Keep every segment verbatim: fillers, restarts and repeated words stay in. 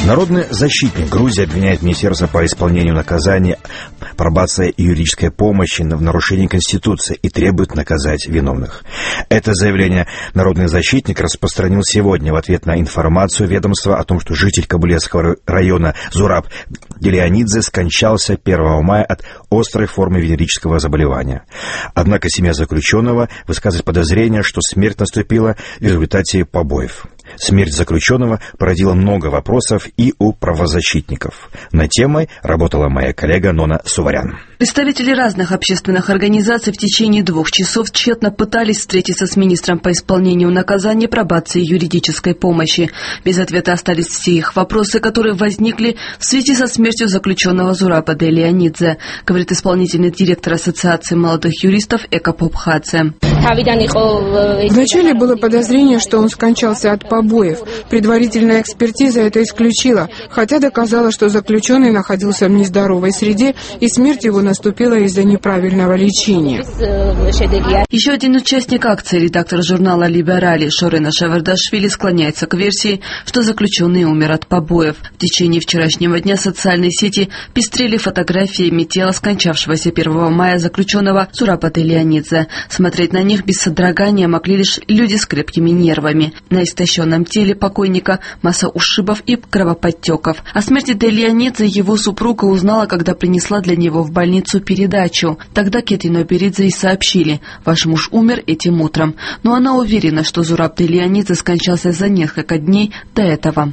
Народный защитник Грузии обвиняет Министерство по исполнению наказания, пробация и юридической помощи в нарушении Конституции и требует наказать виновных. Это заявление народный защитник распространил сегодня в ответ на информацию ведомства о том, что житель Кабулетского района Зураб Делианидзе скончался первого мая от острой формы венерического заболевания. Однако семья заключенного высказывает подозрение, что смерть наступила в результате побоев. Смерть заключенного породила много вопросов и у правозащитников. Над темой работала моя коллега Нона Суварян. Представители разных общественных организаций в течение двух часов тщетно пытались встретиться с министром по исполнению наказания, пробации и юридической помощи. Без ответа остались все их вопросы, которые возникли в связи со смертью заключенного Зураба Делианидзе, говорит исполнительный директор Ассоциации молодых юристов Эка Попхадзе. Вначале было подозрение, что он скончался от побоев. Предварительная экспертиза это исключила, хотя доказала, что заключенный находился в нездоровой среде и смерть его наступила из-за неправильного лечения. Еще один участник акции, редактор журнала «Либерали» Шорена Шавардашвили склоняется к версии, что заключенный умер от побоев. В течение вчерашнего дня социальные сети пестрели фотографиями тела скончавшегося первого мая заключенного Зураба Делианидзе. Смотреть на них без содрогания могли лишь люди с крепкими нервами. На истощенном теле покойника масса ушибов и кровоподтеков. О смерти Делианидзе его супруга узнала, когда принесла для него в больницу передачу. Тогда Кетино Беридзе и сообщили: «Ваш муж умер этим утром». Но она уверена, что Зураб Делианидзе скончался за несколько дней до этого.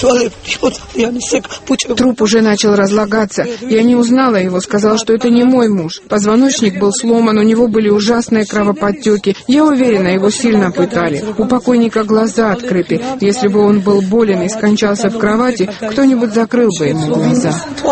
Труп уже начал разлагаться. Я не узнала его, сказала, что это не мой муж. Позвоночник был сломан, у него были ужасные кровоподтеки. Я уверена, его сильно пытали. У покойника глаза открыты. Если бы он был болен и скончался в кровати, кто-нибудь закрыл бы ему глаза.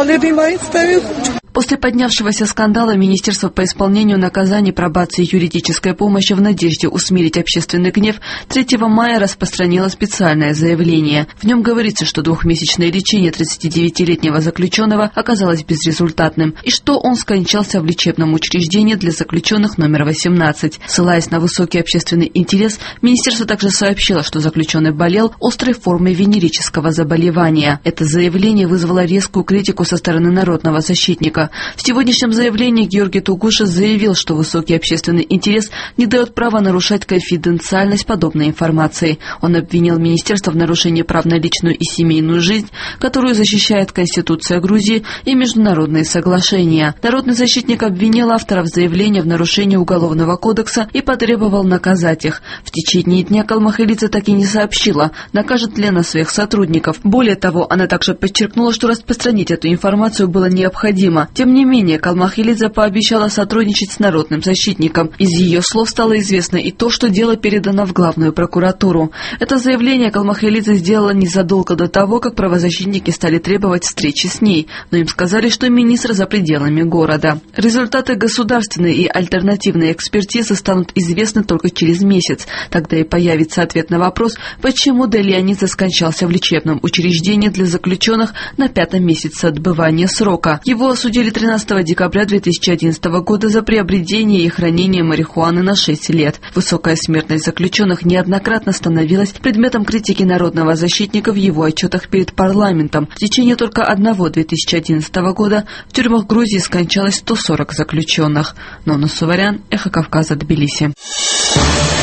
После поднявшегося скандала Министерство по исполнению наказаний, пробации и юридической помощи в надежде усмирить общественный гнев третьего мая распространило специальное заявление. В нем говорится, что двухмесячное лечение тридцатидевятилетнего заключенного оказалось безрезультатным и что он скончался в лечебном учреждении для заключенных номер восемнадцать. Ссылаясь на высокий общественный интерес, Министерство также сообщило, что заключенный болел острой формой венерического заболевания. Это заявление вызвало резкую критику со стороны народного защитника. В сегодняшнем заявлении Георгий Тугуша заявил, что высокий общественный интерес не дает права нарушать конфиденциальность подобной информации. Он обвинил министерство в нарушении прав на личную и семейную жизнь, которую защищает Конституция Грузии и международные соглашения. Народный защитник обвинил авторов заявления в нарушении Уголовного кодекса и потребовал наказать их. В течение дня Калмахилидзе так и не сообщила, накажет ли она своих сотрудников. Более того, она также подчеркнула, что распространить эту информацию было необходимо. Тем не менее, Калмахилидзе пообещала сотрудничать с народным защитником. Из ее слов стало известно и то, что дело передано в главную прокуратуру. Это заявление Калмахилидзе сделала незадолго до того, как правозащитники стали требовать встречи с ней, но им сказали, что министр за пределами города. Результаты государственной и альтернативной экспертизы станут известны только через месяц. Тогда и появится ответ на вопрос, почему Делианидзе скончался в лечебном учреждении для заключенных на пятом месяце отбывания срока. Его осудили тринадцатого декабря две тысячи одиннадцатого года за приобретение и хранение марихуаны на шесть лет. Высокая смертность заключенных неоднократно становилась предметом критики народного защитника в его отчетах перед парламентом. В течение только одного две тысячи одиннадцатого года в тюрьмах Грузии скончалось сто сорок заключенных. Нона Суварян, Эхо Кавказа, Тбилиси.